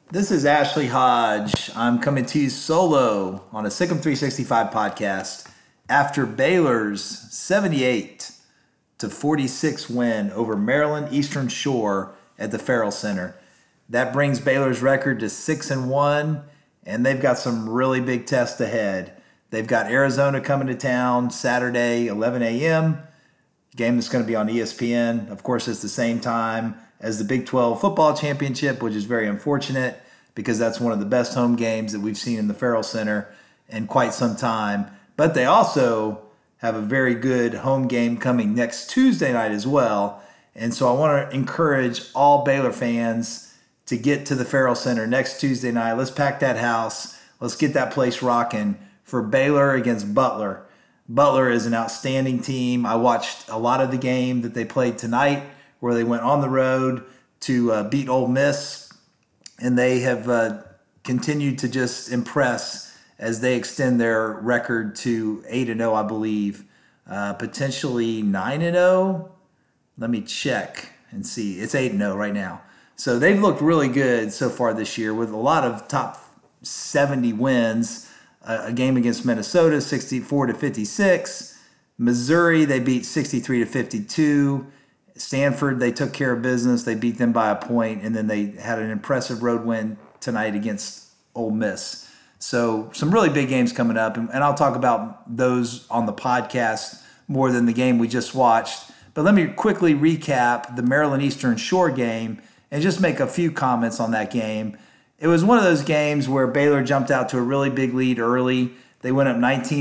This is Ashley Hodge. I'm coming to you solo on a Sikkim 365 podcast after Baylor's 78-46 win over Maryland Eastern Shore at the Farrell Center. That brings Baylor's record to 6-1, and they've got some really big tests ahead. They've got Arizona coming to town Saturday, 11 a.m. Game that's going to be on ESPN. Of course, it's the same time as the Big 12 football championship, which is very unfortunate because that's one of the best home games that we've seen in the Farrell Center in quite some time. But they also have a very good home game coming next Tuesday night as well. And so I want to encourage all Baylor fans to get to the Farrell Center next Tuesday night. Let's pack that house. Let's get that place rocking for Baylor against Butler. Butler is an outstanding team. I watched a lot of the game that they played tonight where they went on the road to beat Ole Miss, and they have continued to just impress as they extend their record to 8-0, I believe, potentially 9-0. Let me check and see. It's 8-0 right now. So they've looked really good so far this year with a lot of top 70 wins. A game against Minnesota, 64-56. Missouri, they beat 63-52. Stanford, they took care of business. They beat them by a point, and then they had an impressive road win tonight against Ole Miss. So some really big games coming up, and I'll talk about those on the podcast more than the game we just watched. But let me quickly recap the Maryland Eastern Shore game and just make a few comments on that game. It was one of those games where Baylor jumped out to a really big lead early. They went up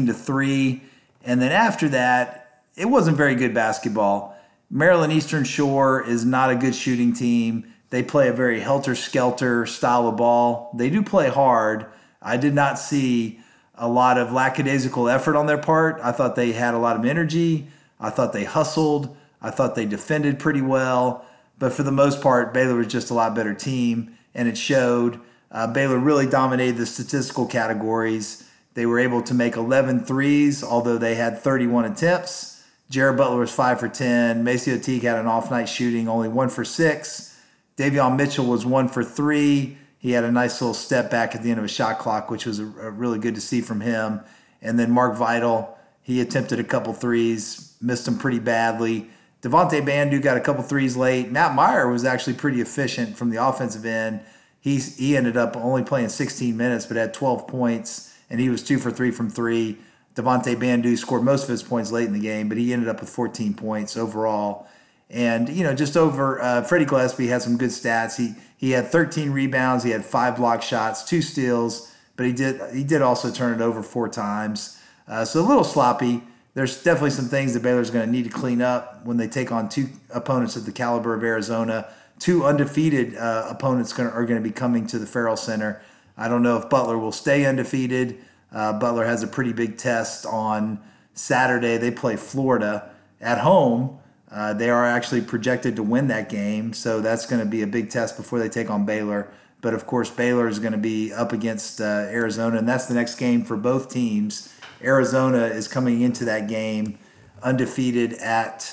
19-3, and then after that, it wasn't very good basketball. Maryland Eastern Shore is not a good shooting team. They play a very helter-skelter style of ball. They do play hard. I did not see a lot of lackadaisical effort on their part. I thought they had a lot of energy. I thought they hustled. I thought they defended pretty well. But for the most part, Baylor was just a lot better team, and it showed. Baylor really dominated the statistical categories. They were able to make 11 threes, although they had 31 attempts. Jared Butler was 5 for 10. Maceo Teague had an off-night shooting, only 1 for 6. Davion Mitchell was 1 for 3. He had a nice little step back at the end of a shot clock, which was really good to see from him. And then Mark Vital, he attempted a couple threes, missed them pretty badly. Devontae Bandu got a couple threes late. Matt Meyer was actually pretty efficient from the offensive end. He ended up only playing 16 minutes, but had 12 points, and he was 2 for 3 from 3. Devontae Bandu scored most of his points late in the game, but he ended up with 14 points overall. And, just over Freddie Gillespie had some good stats. He had 13 rebounds. He had 5 block shots, 2 steals, but he did also turn it over 4 times. So a little sloppy. There's definitely some things that Baylor's going to need to clean up when they take on 2 opponents of the caliber of Arizona. 2 undefeated opponents are going to be coming to the Farrell Center. I don't know if Butler will stay undefeated. Butler has a pretty big test on Saturday. They play Florida at home. They are actually projected to win that game, so that's going to be a big test before they take on Baylor. But, of course, Baylor is going to be up against Arizona, and that's the next game for both teams. Arizona is coming into that game undefeated at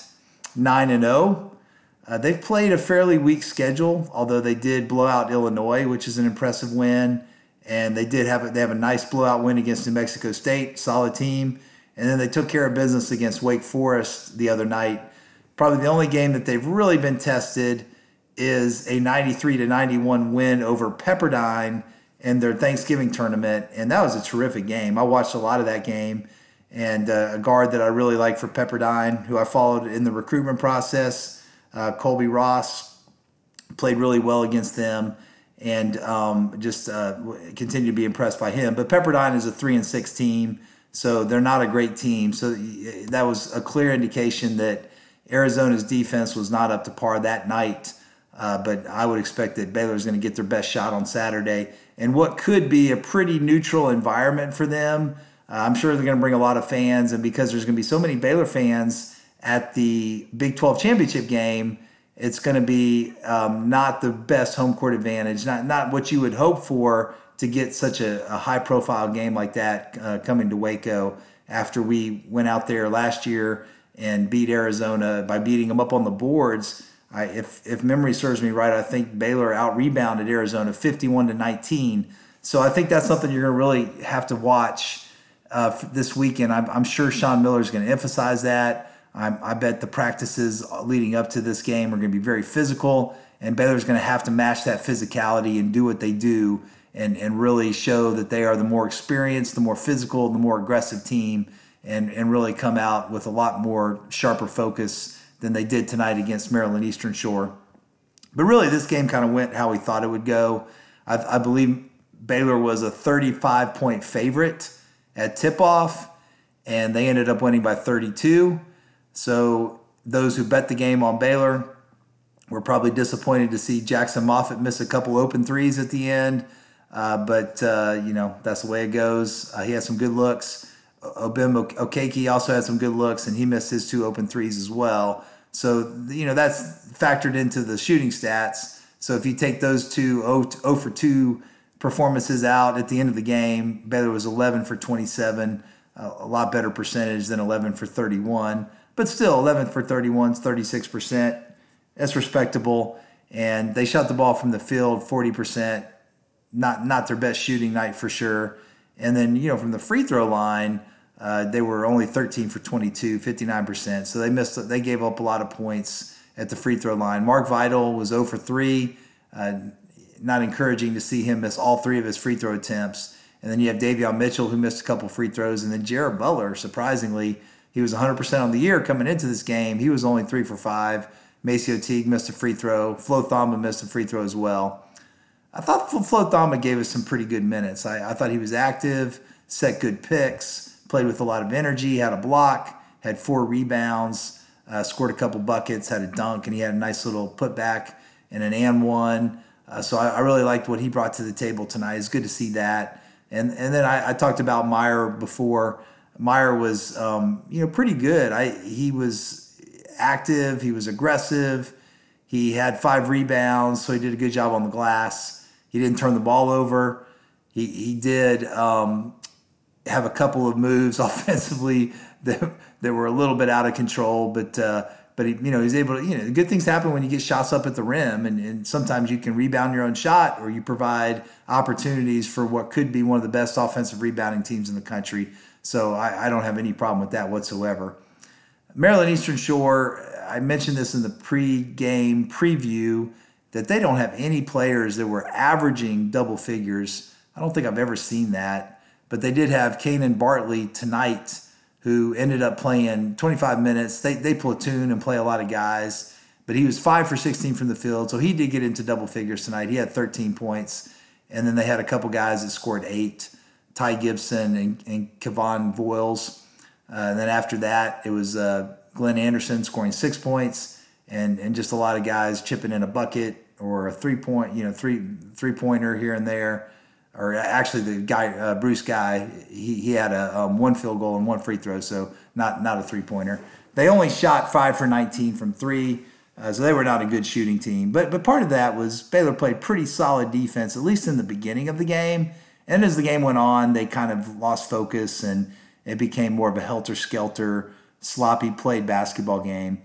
9-0. They've played a fairly weak schedule, although they did blow out Illinois, which is an impressive win. And they have a nice blowout win against New Mexico State, solid team. And then they took care of business against Wake Forest the other night. Probably the only game that they've really been tested is a 93-91 win over Pepperdine in their Thanksgiving tournament. And that was a terrific game. I watched a lot of that game. And a guard that I really like for Pepperdine, who I followed in the recruitment process, Colby Ross, played really well against them, and just continue to be impressed by him. But Pepperdine is a 3-6 team, so they're not a great team. So that was a clear indication that Arizona's defense was not up to par that night. But I would expect that Baylor's going to get their best shot on Saturday. And what could be a pretty neutral environment for them. I'm sure they're going to bring a lot of fans, and because there's going to be so many Baylor fans at the Big 12 championship game, it's going to be not the best home court advantage, not what you would hope for to get such a high-profile game like that coming to Waco after we went out there last year and beat Arizona by beating them up on the boards. If memory serves me right, I think Baylor out-rebounded Arizona 51-19. So I think that's something you're going to really have to watch this weekend. I'm sure Sean Miller is going to emphasize that. I bet the practices leading up to this game are going to be very physical, and Baylor's going to have to match that physicality and do what they do and really show that they are the more experienced, the more physical, the more aggressive team, and really come out with a lot more sharper focus than they did tonight against Maryland Eastern Shore. But really, this game kind of went how we thought it would go. I believe Baylor was a 35-point favorite at tip-off, and they ended up winning by 32. So those who bet the game on Baylor were probably disappointed to see Jackson Moffitt miss a couple open threes at the end. But that's the way it goes. He had some good looks. Obim Okeke also had some good looks, and he missed his 2 open threes as well. So, that's factored into the shooting stats. So if you take those 0 for 2 performances out at the end of the game, Baylor was 11 for 27, a lot better percentage than 11 for 31. But still, 11 for 31 is 36%. That's respectable. And they shot the ball from the field 40%. Not their best shooting night for sure. And then, from the free throw line, they were only 13 for 22, 59%. So they gave up a lot of points at the free throw line. Mark Vital was 0 for 3. Not encouraging to see him miss all 3 of his free throw attempts. And then you have Davion Mitchell, who missed a couple free throws. And then Jared Butler, surprisingly, he was 100% on the year coming into this game. He was only 3 for 5. Maceo Teague missed a free throw. Flo Thamba missed a free throw as well. I thought Flo Thamba gave us some pretty good minutes. I thought he was active, set good picks, played with a lot of energy, had a block, had 4 rebounds, scored a couple buckets, had a dunk, and he had a nice little putback and an and one. So I really liked what he brought to the table tonight. It's good to see that. And then I talked about Meyer before. Meyer was, pretty good. He was active. He was aggressive. He had 5 rebounds, so he did a good job on the glass. He didn't turn the ball over. He did have a couple of moves offensively that were a little bit out of control, but he was able to. Good things happen when you get shots up at the rim, and sometimes you can rebound your own shot, or you provide opportunities for what could be one of the best offensive rebounding teams in the country. So I don't have any problem with that whatsoever. Maryland Eastern Shore, I mentioned this in the pre-game preview, that they don't have any players that were averaging double figures. I don't think I've ever seen that. But they did have Kanan Bartley tonight, who ended up playing 25 minutes. They platoon and play a lot of guys. But he was 5 for 16 from the field, so he did get into double figures tonight. He had 13 points. And then they had a couple guys that scored 8. Ty Gibson and Kevon Voiles. And then after that, it was Glenn Anderson scoring 6 points, and just a lot of guys chipping in a bucket or a 3-point, three-pointer here and there. Or actually, the guy Bruce Guy, he had a 1 field goal and 1 free throw, so not a 3-pointer. They only shot 5 for 19 from 3, so they were not a good shooting team. But part of that was Baylor played pretty solid defense, at least in the beginning of the game. And as the game went on, they kind of lost focus, and it became more of a helter-skelter, sloppy played basketball game.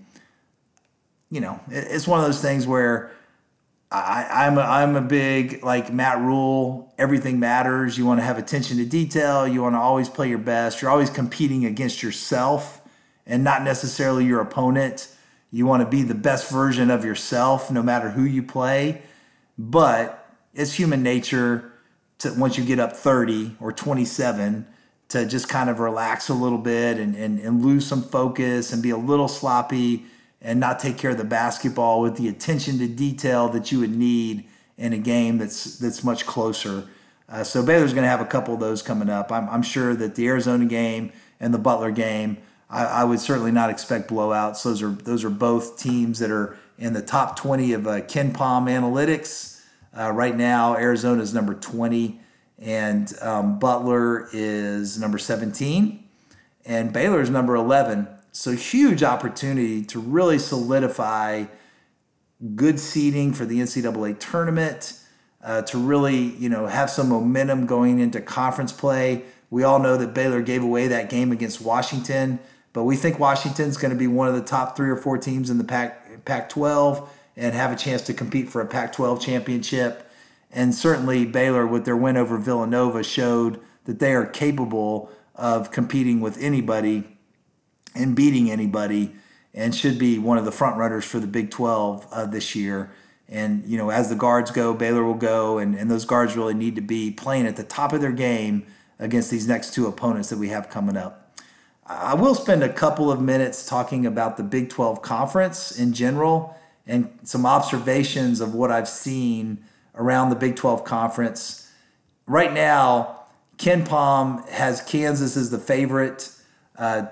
It's one of those things where I'm a big, like Matt Rule, everything matters. You want to have attention to detail. You want to always play your best. You're always competing against yourself and not necessarily your opponent. You want to be the best version of yourself no matter who you play. But it's human nature to, once you get up 30 or 27, to just kind of relax a little bit and lose some focus and be a little sloppy and not take care of the basketball with the attention to detail that you would need in a game that's much closer. So Baylor's going to have a couple of those coming up. I'm sure that the Arizona game and the Butler game, I would certainly not expect blowouts. Those are both teams that are in the top 20 of KenPom analytics. Right now, Arizona is number 20, and Butler is number 17, and Baylor is number 11. So huge opportunity to really solidify good seeding for the NCAA tournament, to really have some momentum going into conference play. We all know that Baylor gave away that game against Washington, but we think Washington's going to be one of the top 3 or 4 teams in the Pac-12. and have a chance to compete for a Pac-12 championship. And certainly Baylor, with their win over Villanova, showed that they are capable of competing with anybody and beating anybody, and should be one of the front runners for the Big 12 this year. And, as the guards go, Baylor will go, and those guards really need to be playing at the top of their game against these next two opponents that we have coming up. I will spend a couple of minutes talking about the Big 12 conference in general and some observations of what I've seen around the Big 12 conference. Right now, KenPom has Kansas as the favorite at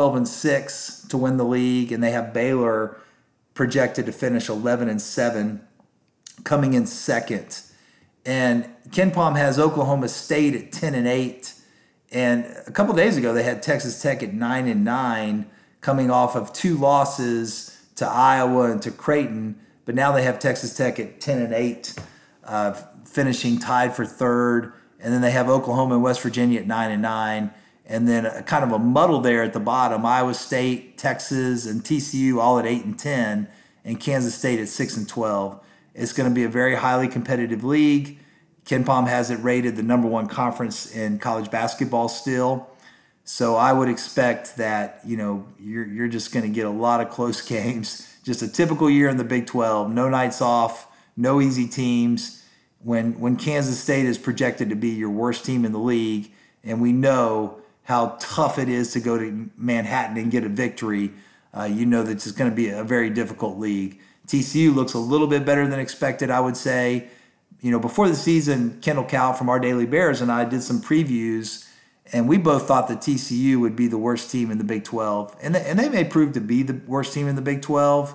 12-6 to win the league, and they have Baylor projected to finish 11-7, coming in second. And KenPom has Oklahoma State at 10-8, and a couple days ago they had Texas Tech at 9-9, coming off of two losses to Iowa and to Creighton. But now they have Texas Tech at 10-8, finishing tied for third. And then they have Oklahoma and West Virginia at 9-9. And then a kind of a muddle there at the bottom. Iowa State, Texas, and TCU all at 8-10, and Kansas State at 6-12. It's going to be a very highly competitive league. KenPom has it rated the number one conference in college basketball still. So I would expect that, you're just going to get a lot of close games. Just a typical year in the Big 12. No nights off, no easy teams. When Kansas State is projected to be your worst team in the league, and we know how tough it is to go to Manhattan and get a victory, that it's going to be a very difficult league. TCU looks a little bit better than expected, I would say. Before the season, Kendall Cowell from Our Daily Bears and I did some previews, and we both thought that TCU would be the worst team in the Big 12. And they may prove to be the worst team in the Big 12,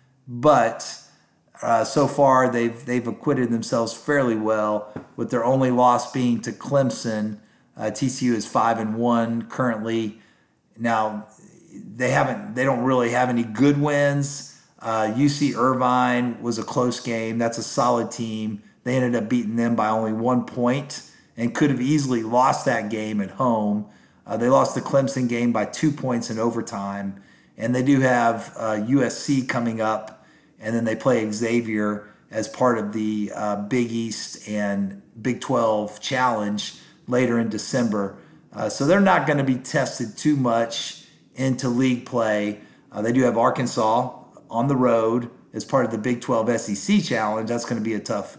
but so far they've acquitted themselves fairly well, with their only loss being to Clemson. TCU is 5-1 currently. Now they don't really have any good wins. UC Irvine was a close game. That's a solid team. They ended up beating them by only 1 point and could have easily lost that game at home. They lost the Clemson game by 2 points in overtime. And they do have USC coming up, and then they play Xavier as part of the Big East and Big 12 Challenge later in December. So they're not going to be tested too much into league play. They do have Arkansas on the road as part of the Big 12 SEC Challenge. That's going to be a tough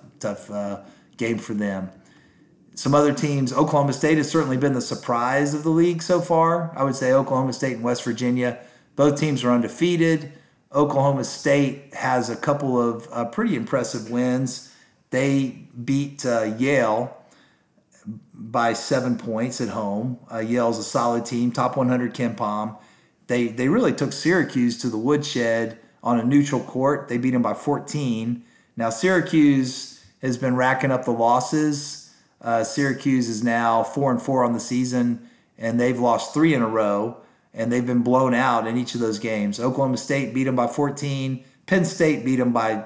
game for them. Some other teams, Oklahoma State has certainly been the surprise of the league so far. I would say Oklahoma State and West Virginia, both teams are undefeated. Oklahoma State has a couple of pretty impressive wins. They beat Yale by 7 points at home. Yale's a solid team, top 100 KenPom. They really took Syracuse to the woodshed on a neutral court. They beat them by 14. Now Syracuse has been racking up the losses. Syracuse is now 4-4 on the season, and they've lost 3 in a row, and they've been blown out in each of those games. Oklahoma State beat them by 14. Penn State beat them by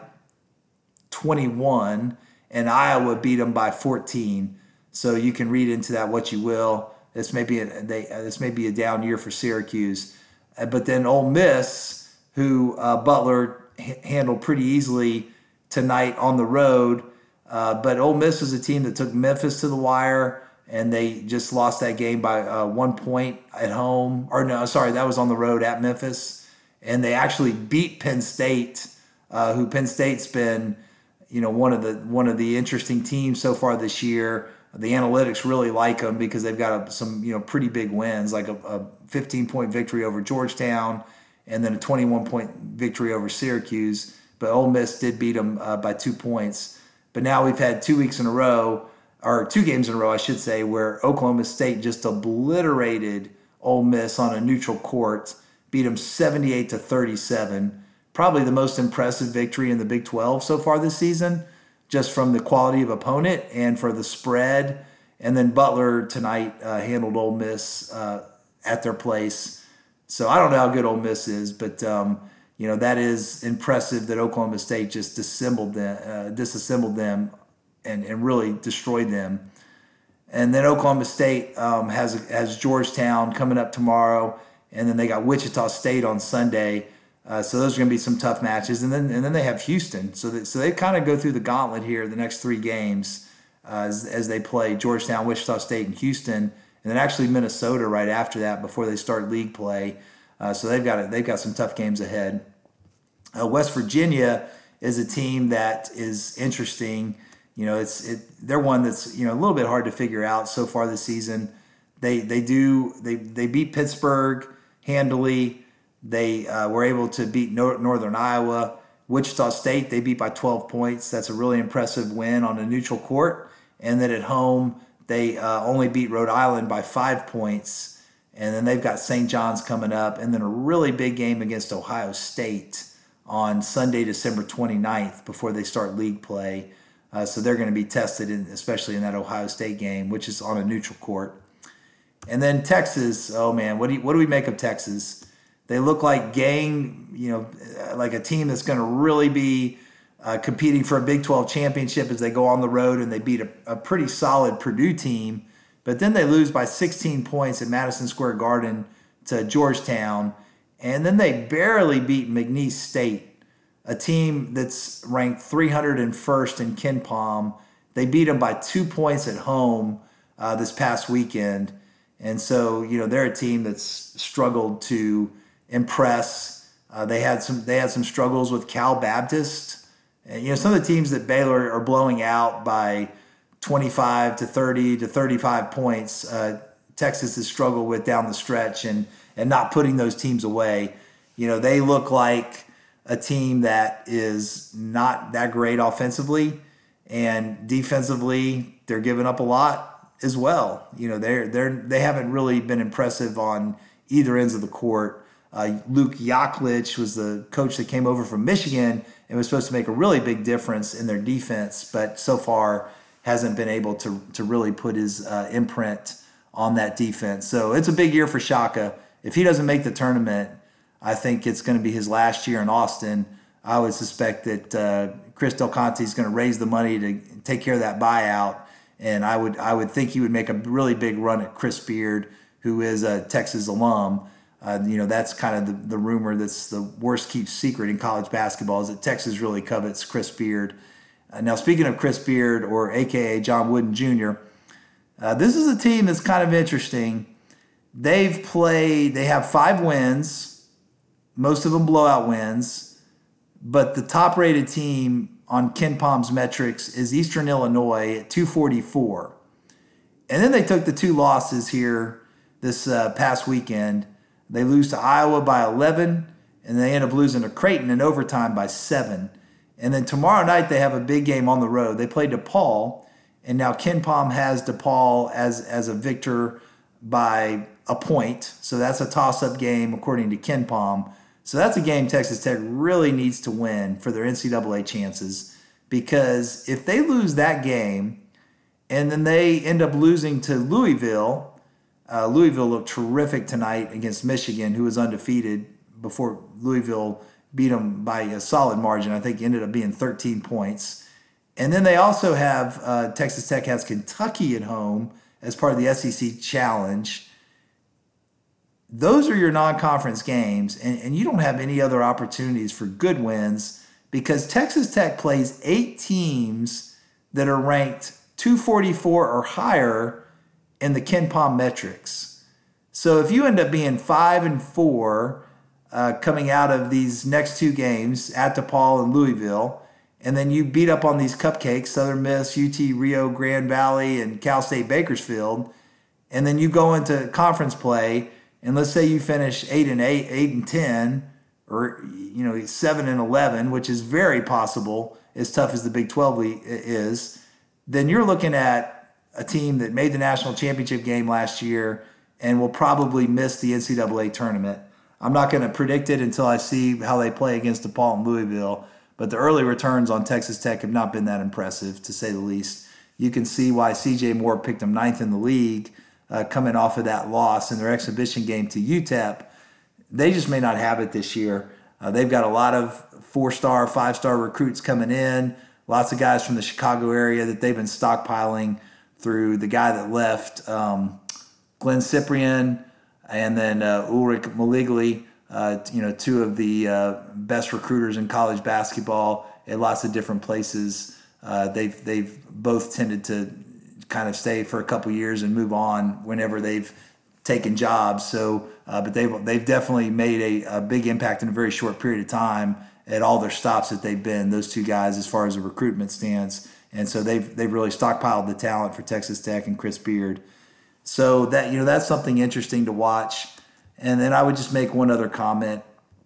21, and Iowa beat them by 14. So you can read into that what you will. This may be a down year for Syracuse. But then Ole Miss, who Butler handled pretty easily tonight on the road. But Ole Miss was a team that took Memphis to the wire, and they just lost that game by 1 point at home. Or no, sorry, that was on the road at Memphis. And they actually beat Penn State, who Penn State's been, one of the interesting teams so far this year. The analytics really like them because they've got some pretty big wins, like a 15-point victory over Georgetown, and then a 21-point victory over Syracuse. But Ole Miss did beat them by 2 points. But now we've had 2 weeks in a row, or 2 games in a row, I should say, where Oklahoma State just obliterated Ole Miss on a neutral court, beat them 78-37. Probably the most impressive victory in the Big 12 so far this season, just from the quality of opponent and for the spread. And then Butler tonight handled Ole Miss at their place. So I don't know how good Ole Miss is, but that is impressive that Oklahoma State just disassembled them and really destroyed them. And then Oklahoma State has Georgetown coming up tomorrow, and then they got Wichita State on Sunday. So those are going to be some tough matches, and then they have Houston. So they kind of go through the gauntlet here the next 3 games as they play Georgetown, Wichita State, and Houston, and then actually Minnesota right after that before they start league play. So they've got some tough games ahead. West Virginia is a team that is interesting. They're one that's a little bit hard to figure out so far this season. They beat Pittsburgh handily. They were able to beat Northern Iowa. Wichita State, they beat by 12 points. That's a really impressive win on a neutral court. And then at home, they only beat Rhode Island by 5 points. And then they've got St. John's coming up. And then a really big game against Ohio State on Sunday, December 29th before they start league play. So they're going to be tested, especially in that Ohio State game, which is on a neutral court. And then Texas, oh man, what do we make of Texas? They look like like a team that's going to really be competing for a Big 12 championship as they go on the road, and they beat a pretty solid Purdue team. But then they lose by 16 points at Madison Square Garden to Georgetown. And then they barely beat McNeese State, a team that's ranked 301st in KenPom. They beat them by 2 points at home this past weekend. And so, they're a team that's struggled to impress. They had some struggles with Cal Baptist. And, some of the teams that Baylor are blowing out by 25 to 30 to 35 points, Texas has struggled with down the stretch and not putting those teams away. They look like a team that is not that great offensively, and defensively they're giving up a lot as well. They haven't really been impressive on either ends of the court. Luke Yaklich was the coach that came over from Michigan and was supposed to make a really big difference in their defense, but so far hasn't been able to really put his imprint on that defense. So it's a big year for Shaka. If he doesn't make the tournament, I think it's going to be his last year in Austin. I would suspect that Chris Del Conte is going to raise the money to take care of that buyout, and I would think he would make a really big run at Chris Beard, who is a Texas alum. That's kind of the rumor that's the worst kept secret in college basketball, is that Texas really covets Chris Beard. Now, speaking of Chris Beard, or AKA John Wooden Jr., this is a team that's kind of interesting. They have 5 wins, most of them blowout wins, but the top-rated team on KenPom's metrics is Eastern Illinois at 244. And then they took the 2 losses here this past weekend. They lose to Iowa by 11, and they end up losing to Creighton in overtime by 7. And then tomorrow night they have a big game on the road. They play DePaul, and now KenPom has DePaul as a victor by a point. So that's a toss-up game according to KenPom. So that's a game Texas Tech really needs to win for their NCAA chances, because if they lose that game and then they end up losing to Louisville, Louisville looked terrific tonight against Michigan, who was undefeated before Louisville beat them by a solid margin. I think it ended up being 13 points. And then they also have Texas Tech has Kentucky at home as part of the SEC Challenge. Those are your non-conference games, and you don't have any other opportunities for good wins, because Texas Tech plays 8 teams that are ranked 244 or higher in the KenPom metrics. So if you end up being 5-4 coming out of these next 2 games at DePaul and Louisville, and then you beat up on these cupcakes, Southern Miss, UT Rio Grande Valley, and Cal State Bakersfield, and then you go into conference play, and let's say you finish 8-8, 8-10, or 7-11, which is very possible, as tough as the Big 12 league is, then you're looking at a team that made the national championship game last year and will probably miss the NCAA tournament. I'm not going to predict it until I see how they play against DePaul and Louisville, but the early returns on Texas Tech have not been that impressive, to say the least. You can see why C.J. Moore picked them 9th in the league, coming off of that loss in their exhibition game to UTEP. They just may not have it this year. They've got a lot of 4-star, 5-star recruits coming in, lots of guys from the Chicago area that they've been stockpiling through the guy that left, Glenn Cyprian, and then Ulrich Maligli. two of the best recruiters in college basketball at lots of different places. They've both tended to kind of stay for a couple years and move on whenever they've taken jobs. So, but they've definitely made a big impact in a very short period of time at all their stops that they've been. Those two guys, as far as the recruitment stands, and so they've really stockpiled the talent for Texas Tech and Chris Beard. So that's something interesting to watch. And then I would just make one other comment.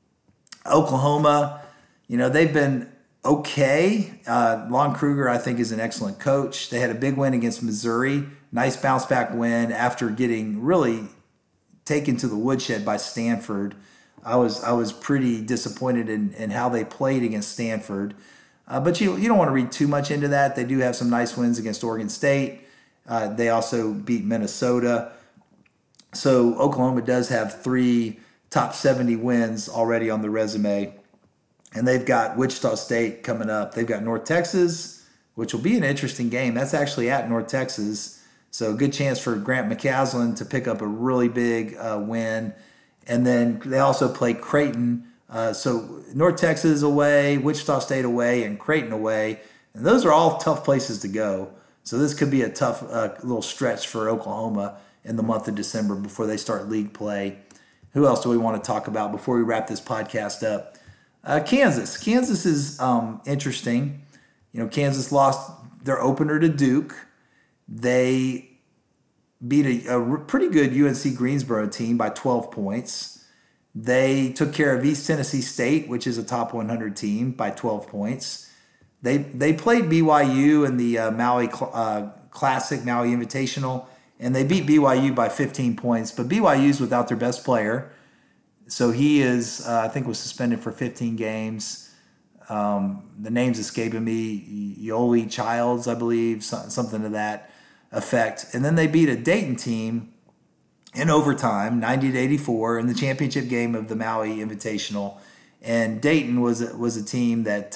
Oklahoma, they've been okay. Lon Kruger, I think, is an excellent coach. They had a big win against Missouri. Nice bounce back win after getting really taken to the woodshed by Stanford. I was pretty disappointed in how they played against Stanford. But you don't want to read too much into that. They do have some nice wins against Oregon State. They also beat Minnesota. So Oklahoma does have 3 top 70 wins already on the resume. And they've got Wichita State coming up. They've got North Texas, which will be an interesting game. That's actually at North Texas. So a good chance for Grant McCasland to pick up a really big win. And then they also play Creighton. So North Texas away, Wichita State away, and Creighton away. And those are all tough places to go. So this could be a tough little stretch for Oklahoma in the month of December before they start league play. Who else do we want to talk about before we wrap this podcast up? Kansas. Kansas is interesting. Kansas lost their opener to Duke. They beat a pretty good UNC Greensboro team by 12 points. They took care of East Tennessee State, which is a top 100 team, by 12 points. They played BYU in the Maui Classic, Maui Invitational, and they beat BYU by 15 points. But BYU's without their best player. So he is, I think, was suspended for 15 games. The name's escaping me. Yoli Childs, I believe, something to that effect. And then they beat a Dayton team in overtime, 90-84, in the championship game of the Maui Invitational. And Dayton was a team that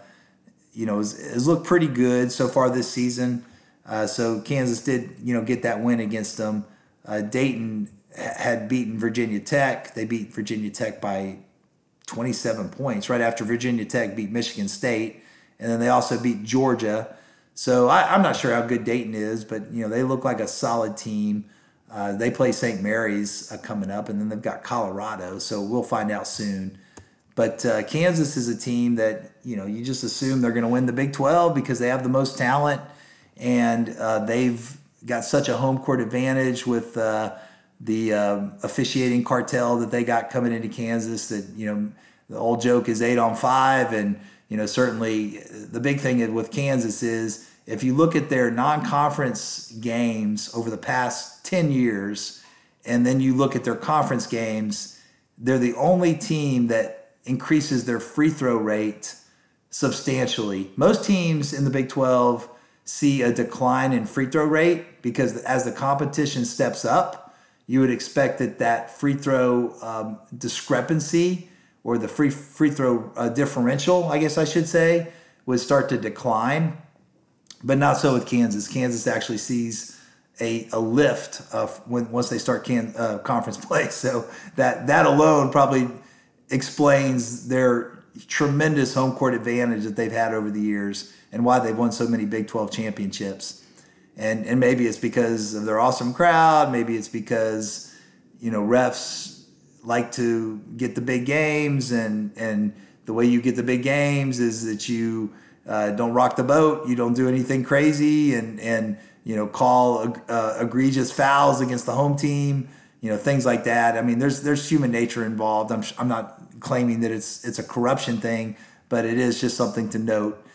has looked pretty good so far this season. So Kansas did get that win against them. Dayton had beaten Virginia Tech. They beat Virginia Tech by 27 points right after Virginia Tech beat Michigan State. And then they also beat Georgia. So I'm not sure how good Dayton is, but they look like a solid team. They play St. Mary's coming up, and then they've got Colorado. So we'll find out soon. But Kansas is a team that you just assume they're going to win the Big 12 because they have the most talent, and they've got such a home court advantage with the officiating cartel that they got coming into Kansas. That the old joke is 8 on 5, and certainly the big thing with Kansas is if you look at their non-conference games over the past 10 years, and then you look at their conference games, they're the only team that increases their free throw rate substantially. Most teams in the Big 12 see a decline in free throw rate because as the competition steps up, you would expect that free throw discrepancy or the free throw differential, I guess I should say, would start to decline. But not so with Kansas. Kansas actually sees a lift once they start conference play. So that alone probably explains their tremendous home court advantage that they've had over the years and why they've won so many Big 12 championships. And maybe it's because of their awesome crowd. Maybe it's because refs like to get the big games, and the way you get the big games is that you don't rock the boat, you don't do anything crazy, and call egregious fouls against the home team, things like that. I mean, there's human nature involved. I'm not claiming that it's a corruption thing, but it is just something to note.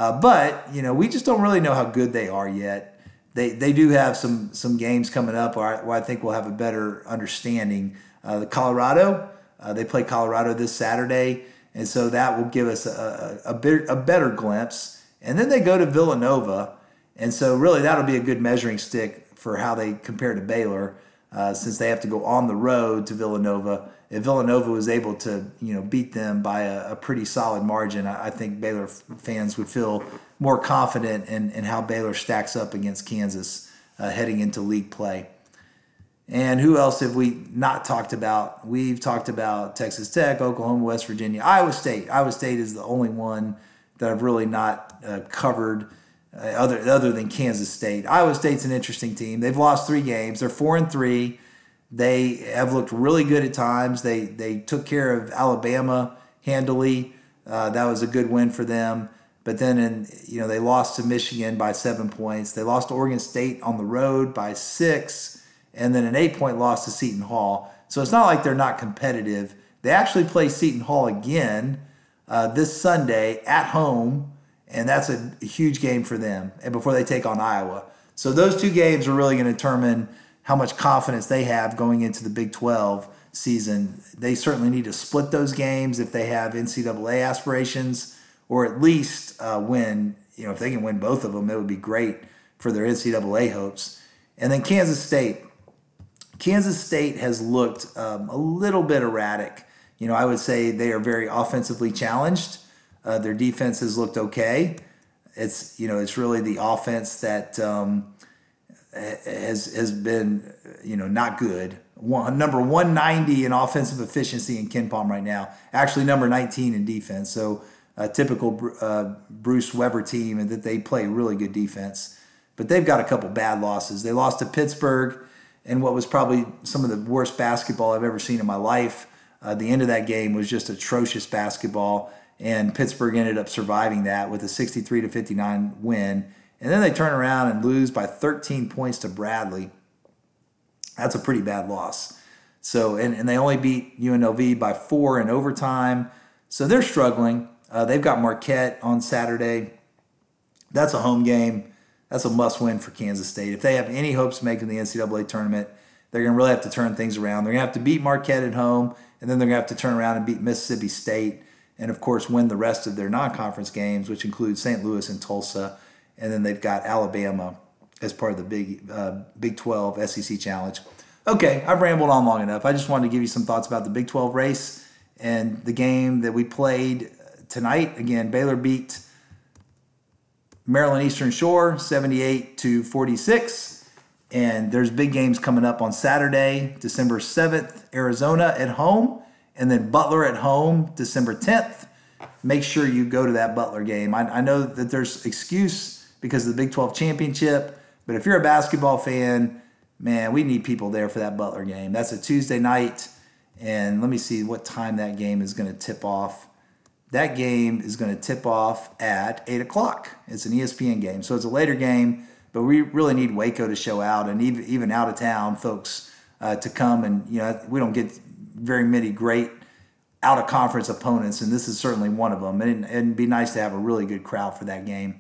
But we just don't really know how good they are yet. They do have some games coming up where I think we'll have a better understanding. The Colorado, they play Colorado this Saturday, and so that will give us a better glimpse. And then they go to Villanova, and so really that'll be a good measuring stick for how they compare to Baylor, since they have to go on the road to Villanova. If Villanova was able to beat them by a pretty solid margin, I think Baylor fans would feel more confident in how Baylor stacks up against Kansas heading into league play. And who else have we not talked about? We've talked about Texas Tech, Oklahoma, West Virginia, Iowa State. Iowa State is the only one that I've really not covered other than Kansas State. Iowa State's an interesting team. They've lost 3 games. They're 4-3. They have looked really good at times. They took care of Alabama handily. That was a good win for them. But then they lost to Michigan by 7 points. They lost to Oregon State on the road by 6. And then an 8-point loss to Seton Hall. So it's not like they're not competitive. They actually play Seton Hall again this Sunday at home, and that's a huge game for them, and before they take on Iowa. So those 2 games are really going to determine how much confidence they have going into the Big 12 season. They certainly need to split those games if they have NCAA aspirations, or at least win. If they can win both of them, it would be great for their NCAA hopes. And then Kansas State. Kansas State has looked a little bit erratic. I would say they are very offensively challenged. Their defense has looked okay. It's really the offense that has been not good. Number 190 in offensive efficiency in KenPom right now. Actually, number 19 in defense. So a typical Bruce Weber team, and that they play really good defense. But they've got a couple bad losses. They lost to Pittsburgh in what was probably some of the worst basketball I've ever seen in my life. The end of that game was just atrocious basketball, and Pittsburgh ended up surviving that with a 63-59 win. And then they turn around and lose by 13 points to Bradley. That's a pretty bad loss. So, and they only beat UNLV by 4 in overtime. So they're struggling. They've got Marquette on Saturday. That's a home game. That's a must-win for Kansas State. If they have any hopes of making the NCAA tournament, they're going to really have to turn things around. They're going to have to beat Marquette at home, and then they're going to have to turn around and beat Mississippi State, and, of course, win the rest of their non-conference games, which include St. Louis and Tulsa. And then they've got Alabama as part of the Big 12 SEC Challenge. Okay, I've rambled on long enough. I just wanted to give you some thoughts about the Big 12 race and the game that we played tonight. Again, Baylor beat Maryland Eastern Shore 78-46. And there's big games coming up on Saturday, December 7th, Arizona at home, and then Butler at home, December 10th. Make sure you go to that Butler game. I know that there's excuse because of the Big 12 championship, but if you're a basketball fan, man, we need people there for that Butler game. That's a Tuesday night, and let me see what time that game is going to tip off. That game is going to tip off at 8 o'clock. It's an ESPN game, so it's a later game, but we really need Waco to show out, and even out-of-town folks to come. And we don't get very many great out-of-conference opponents, and this is certainly one of them. And it'd be nice to have a really good crowd for that game.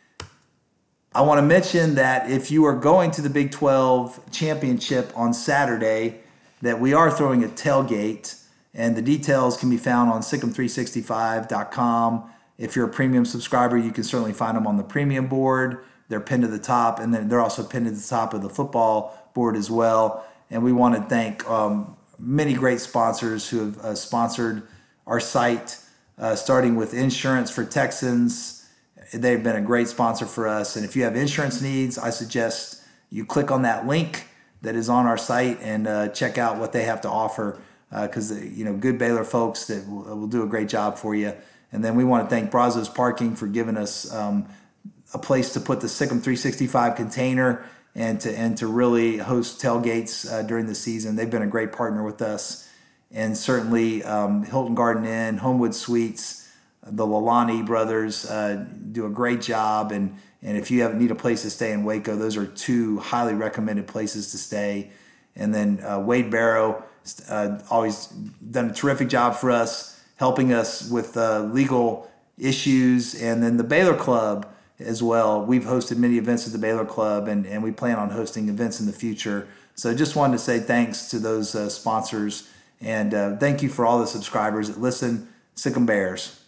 I want to mention that if you are going to the Big 12 championship on Saturday, that we are throwing a tailgate. And the details can be found on SicEm365.com. If you're a premium subscriber, you can certainly find them on the premium board. They're pinned to the top, and then they're also pinned to the top of the football board as well. And we want to thank many great sponsors who have sponsored our site, starting with Insurance for Texans. They've been a great sponsor for us. And if you have insurance needs, I suggest you click on that link that is on our site and check out what they have to offer. Because good Baylor folks that will do a great job for you. And then we want to thank Brazos Parking for giving us a place to put the Sikkim 365 container and to really host tailgates during the season. They've been a great partner with us, and certainly Hilton Garden Inn, Homewood Suites, the Lalani brothers do a great job. And if you need a place to stay in Waco, those are 2 highly recommended places to stay. And then Wade Barrow. Always done a terrific job for us, helping us with legal issues. And then the Baylor Club as well. We've hosted many events at the Baylor Club, and we plan on hosting events in the future. So just wanted to say thanks to those sponsors, and thank you for all the subscribers that listen. Sikkim Bears.